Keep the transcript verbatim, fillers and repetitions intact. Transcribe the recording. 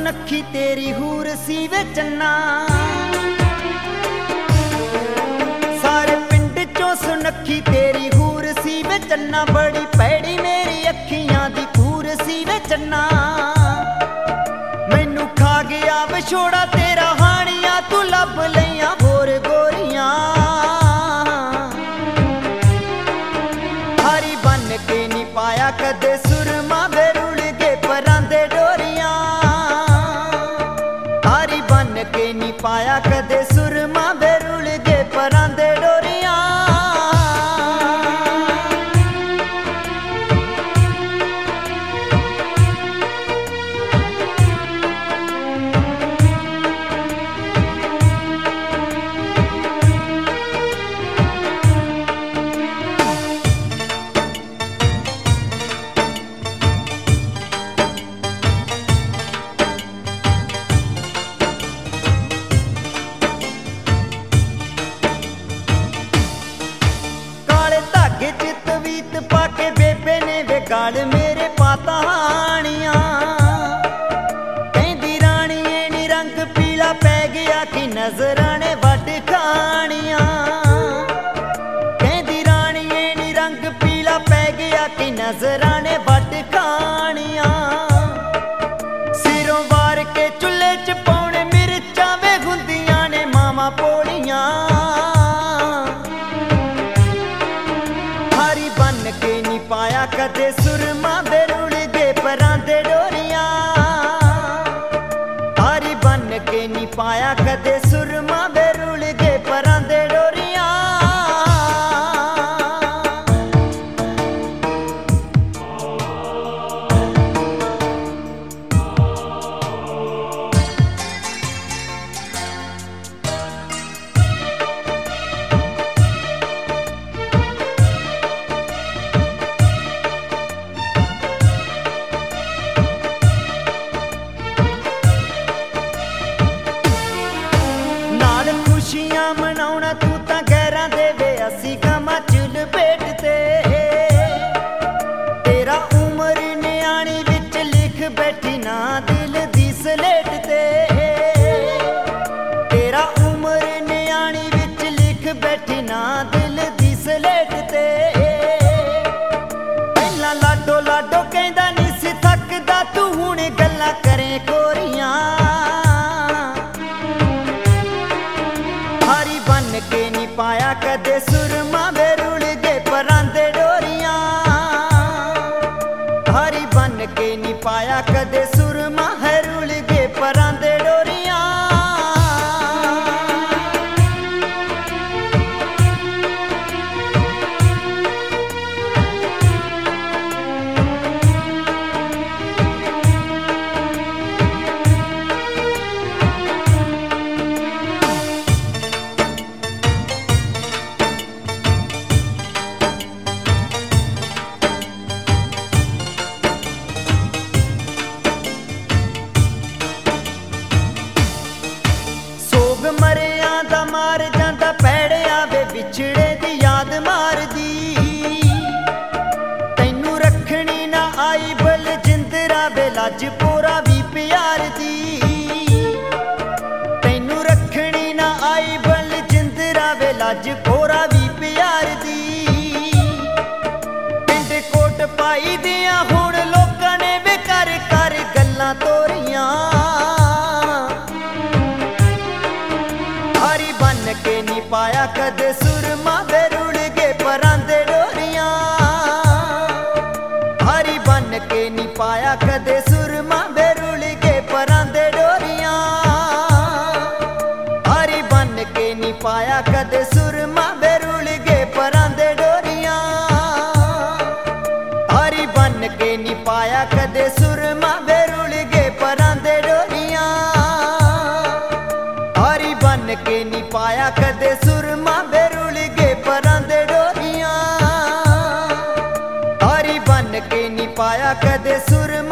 सुनखी तेरी हूर सी वे चन्ना, सारे पिंड चों सुनखी तेरी हूर सी वे चन्ना, बड़ी पैड़ी मेरी अखियां दी कूर सी वे चन्ना। मैनू खा गया विछोड़ा तेरा हानिया, तू लब लिया होर गोरियां। हारी बन के नी पाया कदे सुरमा वे रुल गए परां दे डोरियां। हारी बन के नी पाया कदे सुरमा वे रुल गए परां दे डोरियां। गाल मेरे पाता हानिया, कहंदी राणीए नी रंग पीला पै गया कि नजरां ने वड खानिया। कहंदी राणीए नी रंग पीला पै गया कि नजरां ने वड खानिया। सिरों वार के चुल्हे च पौने मिर्चां वे हुंदियां ने मावां पोलियां। हारी बन के नी पाया कदे सुरमा वे रुल गए परां दे डोरियां। हारी बन के नी पाया कदे सुरमा वे रुल गए परां दे डोरियां। खुशियां मनाउणा तू तां गैरां दे वे असी गमां च लपेटते। तेरा उमर न्याणी विच लिख बैठी ना दिल दी सलेट ते। तेरा उमर न्याणी विच लिख बैठी ना दिल दी सलेट ते। पहला लाडो लाडो कहंदा नी सी थकदा, तू हुण गल्लां करे कोरियां। हारी बन के नी पाया कदे सुरमा वे रुल गए परां दे डोरियां। हारी बन के नी पाया कदे सुरमा है रुल गए परां दे डोरियां। मरिया दा मार जांदा पैड़िया वे विछड़े दी याद मारदी। तैनू रखनी ना आई बल जिंदरा वे लज पोरा भी प्यार दी। तैनू रखनी ना आई बल जिंदरा वे लज पोरा भी प्यार दी। पिंड कोट पाई दियां हुण लोकां ने वे कर कर गल्लां तोरियां। हारी बन के नी पाया कदे सुरमा वे रुल गए परां दे डोरियां। हारी बन के नी पाया कदे सुरमा वे रुल गए परां दे डोरियां। हारी बन के नी पाया कदे सुरमा वे रुल गए परां दे डोरियां। हारी बन के नी पाया कदे सुरमा वे रुल गए परां दे डोरियां। हारी बन के नी पाया कदे सुरमा वे रुल गए परां दे डोरियां। हारी बन के नी पाया कदे सुरमा